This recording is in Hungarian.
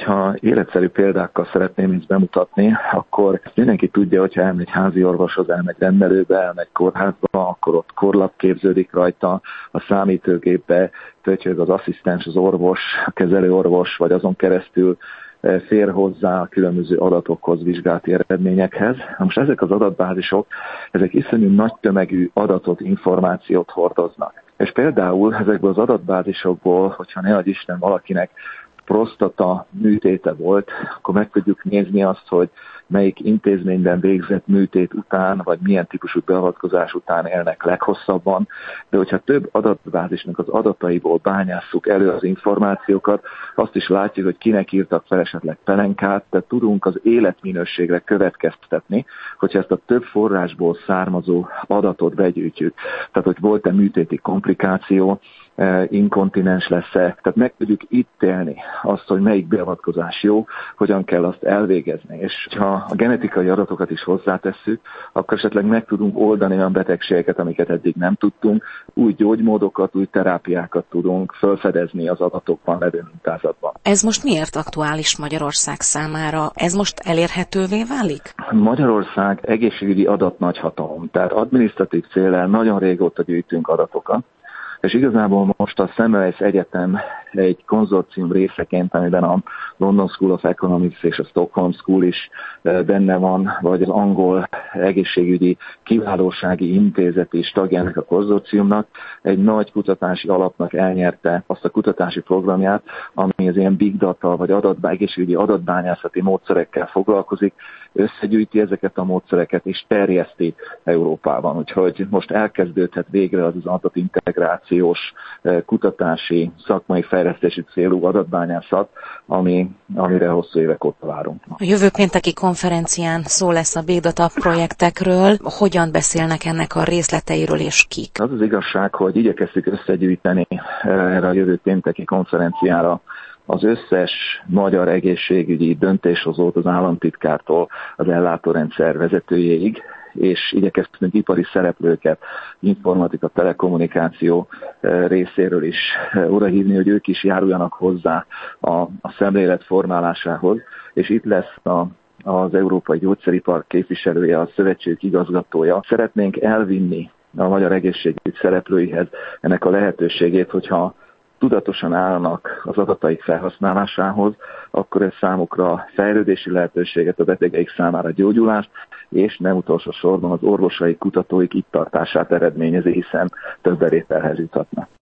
Hogyha életszerű példákkal szeretném ezt bemutatni, akkor mindenki tudja, hogyha elmegy házi orvoshoz, elmegy rendelőbe, elmegy kórházba, akkor ott korlap képződik rajta, a számítógépbe töltjük az asszisztens, az orvos, a kezelőorvos, vagy azon keresztül fér hozzá a különböző adatokhoz, vizsgálati eredményekhez. Most ezek az adatbázisok, ezek iszonyú nagy tömegű adatot, információt hordoznak. És például ezekből az adatbázisokból, hogyha ne adj Isten valakinek prostata műtéte volt, akkor meg tudjuk nézni azt, hogy melyik intézményben végzett műtét után, vagy milyen típusú beavatkozás után élnek leghosszabban. De hogyha több adatbázisnak az adataiból bányásszuk elő az információkat, azt is látjuk, hogy kinek írtak fel esetleg pelenkát, tehát tudunk az életminőségre következtetni, hogyha ezt a több forrásból származó adatot begyűjtjük. Tehát, hogy volt-e műtéti komplikáció, inkontinens lesz-e, tehát meg tudjuk ítélni azt, hogy melyik beavatkozás jó, hogyan kell azt elvégezni. És ha a genetikai adatokat is hozzátesszük, akkor esetleg meg tudunk oldani olyan betegségeket, amiket eddig nem tudtunk, új gyógymódokat, új terápiákat tudunk felfedezni az adatokban levő mintázatban. Ez most miért aktuális Magyarország számára? Ez most elérhetővé válik? Magyarország egészségügyi adatnagyhatalom, tehát adminisztratív céllal nagyon régóta gyűjtünk adatokat, és igazából most a Semmelweis Egyetem egy konzorcium részeként, amiben a London School of Economics és a Stockholm School is benne van, vagy az angol egészségügyi kiválósági intézet is tagja ennek a konzorciumnak, egy nagy kutatási alapnak elnyerte azt a kutatási programját, ami az ilyen big data vagy egészségügyi adatbányászati módszerekkel foglalkozik, összegyűjti ezeket a módszereket és terjeszti Európában. Úgyhogy most elkezdődhet végre az adatintegrációs, kutatási, szakmai fejlesztési célú adatbányászat, amire hosszú évek óta várunk. A jövő pénteki konferencián szó lesz a Big Data projektekről. Hogyan beszélnek ennek a részleteiről és kik? Az az igazság, hogy igyekeztük összegyűjteni erre a jövő pénteki konferenciára az összes magyar egészségügyi döntéshozót, az államtitkártól az ellátórendszer vezetőjéig, és igyekeztünk ipari szereplőket, informatika, telekommunikáció részéről is odahívni, hogy ők is járuljanak hozzá a szemlélet formálásához, és itt lesz az Európai Gyógyszeripar képviselője, a szövetség igazgatója. Szeretnénk elvinni a magyar egészségügy szereplőihez ennek a lehetőségét, hogyha tudatosan állnak az adataik felhasználásához, akkor ez számukra fejlődési lehetőséget, a betegeik számára gyógyulást, és nem utolsó sorban az orvosai, kutatóik itt tartását eredményezi, hiszen több bevételhez juthatnak.